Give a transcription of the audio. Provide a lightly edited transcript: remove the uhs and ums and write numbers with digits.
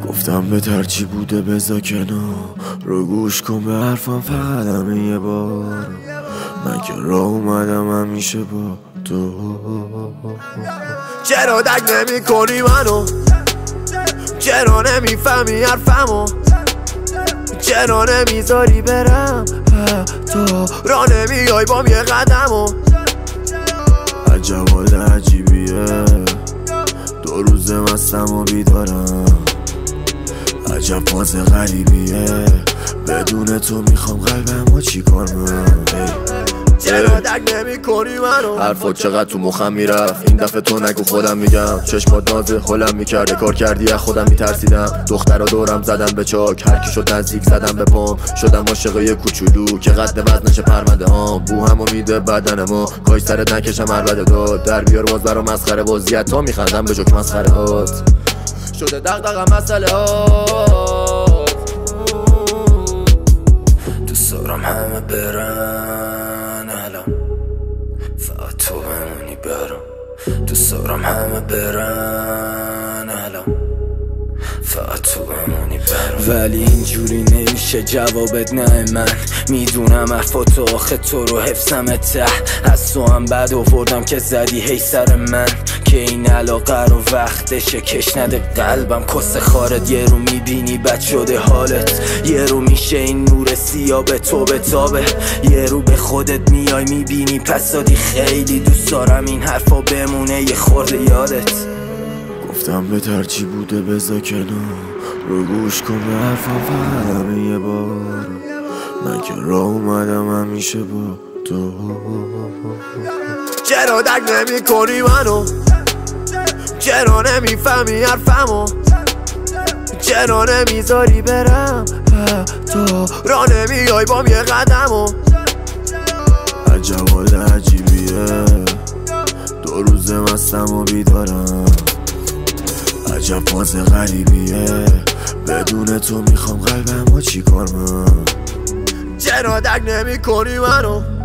گفتم به ترچی بوده بذار کنار رو گوش کن به حرفم فقط همه یه بار من که راه اومدم همیشه با تو. چرا درک نمی کنی منو؟ چرا نمیفهمی حرفمو؟ چرا نمیذاری برم؟ تو راه نمیای بام یه قدمو. عجب حال عجیبیه 2 روزه مستم و بیدارم. عجب فاز غریبیه بدون تو میخوام قلبم و چی کار من. چرا درک نمی کنی منو؟ حرفات چقدر تو مخم میرفت این دفعه تو نگو خودم میگم. چشمات نازه حالم میکرده کار کردی از خودم میترسیدم. دخترا دورم زدم به چاک هرکی شد نزدیک زدم به پام. شدم عاشق یه کوچولو که قد وزنش پرونده هام. بو همو میده بدن ما کاش سرت نکشم عربده داد. در بیار باز برا مسخره بازیت تا میخندم به جوک مسخره هات. شده دغدغه مسئله هات. دوست دارم همه برن الان فقط تو بمونی برام. دوست دارم همه برن الان فقط تو بمونی برام. ولی اینجوری نمیشه جوابت نه. من میدونم حرفاتو آخه تو رو حفظم ته. از تو هم بد آوردم که زدی هی سر من که این علاقه رو وقتشه کش نده قلبم کس خارت. یه رو میبینی بد شده حالت یه رو میشه این نور سیاه به تو بتابه. یه رو به خودت میای میبینی پس دادی خیلی دوست دارم این حرفا بمونه یه خورده یادت. گفتم به ترچی بوده بذار کنار رو گوش کن به حرفم فقط همه یه بار من که راه اومدم همیشه با تو. چرا درک نمی کنی منو؟ چرا نمیفهمی حرفمو؟ چرا نمیذاری برم؟ تو راه نمیای بام یه قدمو. عجب حال عجیبیه 2 روزه مستم و بیدارم. عجب فاز غریبیه بدون تو میخوام قلبم و چی کار من. چرا درک نمی کنی منو؟